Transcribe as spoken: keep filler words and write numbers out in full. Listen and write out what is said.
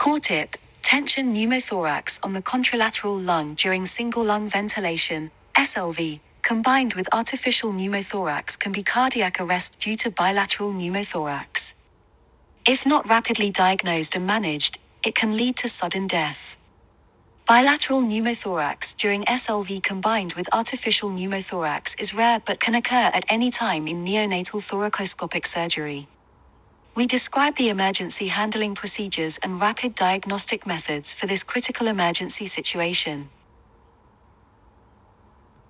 Core tip: tension pneumothorax on the contralateral lung during single lung ventilation, S L V, combined with artificial pneumothorax can be cardiac arrest due to bilateral pneumothorax. If not rapidly diagnosed and managed, it can lead to sudden death. Bilateral pneumothorax during S L V combined with artificial pneumothorax is rare but can occur at any time in neonatal thoracoscopic surgery. We describe the emergency handling procedures and rapid diagnostic methods for this critical emergency situation.